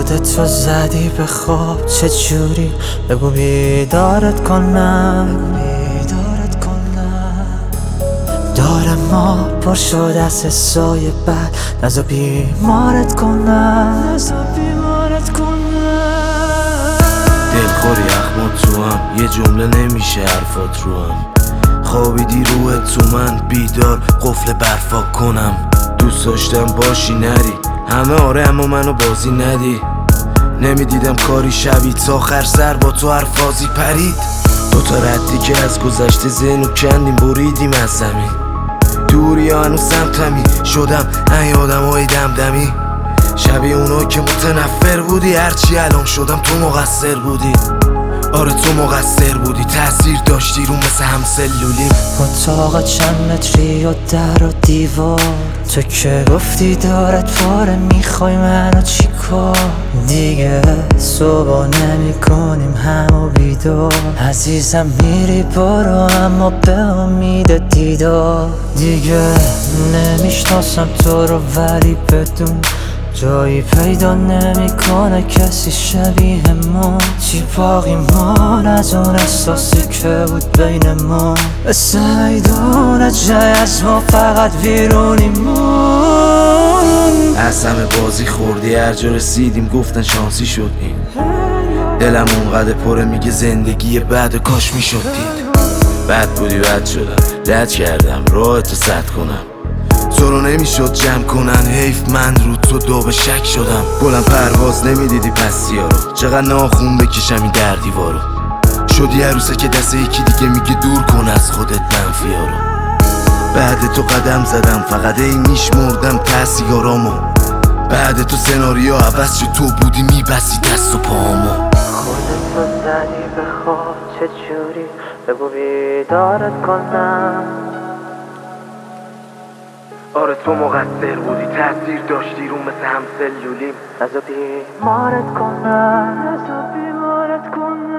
خودتو زدی به خواب چجوری؟ بگو بیدارت کنم دار ما پر شد از حسای بد، نزا بیمارت کنم دلخوری اخمات تو هم یه جمله نمیشه حرفات رو هم خوابیدی روحت تو من بیدار قفل برفا کنم دوست داشتم باشی نری همه آره اما منو بازی ندی نمیدیدم کاری شوید تا آخر سر با تو هر فازی پرید دوتا ردی که از گذشته ذهنو کندیم بریدیم از زمین دوری ها هنو سمتمی شدم این آدم های دمدمی شبیه اونا که متنفر بودی هرچی الان شدم تو مقصر بودی آره تو مقصر بودی تأثیر داشتی رو مثل همسلولیم اتاق چند متری و در و دیوار تو که گفتی دارت پاره میخوای منو چی کار دیگه صبح نمی کنیم همو بیدار عزیزم میری برو اما به امید دیدار دیگه نمیشناسم تو رو ولی بدون جایی پیدا نمیکنه کسی شبیه ما چی باقی مان از اون احساسی که بود بین ما مثل میدونه جای از ما فقط ویرونیمون از همه بازی خوردی هر جا رسیدیم گفتن شانسی شدیم دلم اونقدر پره میگه زندگی بعد کاش میشد دید بد بودی بد شدم لج کردم راهتو سد کنم تو رو نمیشد جمع کنن حیف من رو تو دو شک شدم بلند پرواز نمیدیدی پسیا رو چقدر ناخون بکشم این در دیوارو شدی عروسه که دست یکی دیگه میگه دور کن از خودت منفیا رو بعد تو قدم زدم فقط ای میشمردم تأثیرامو بعد تو سناریو عوض شد تو بودی میبسی دست و پامو خودتو زدی به خواب چجوری؟ بگو بیدارت کنم آره تو مقصر بودی تأثیر داشتی رو مثل همسلولیم نزا بیمارت کنم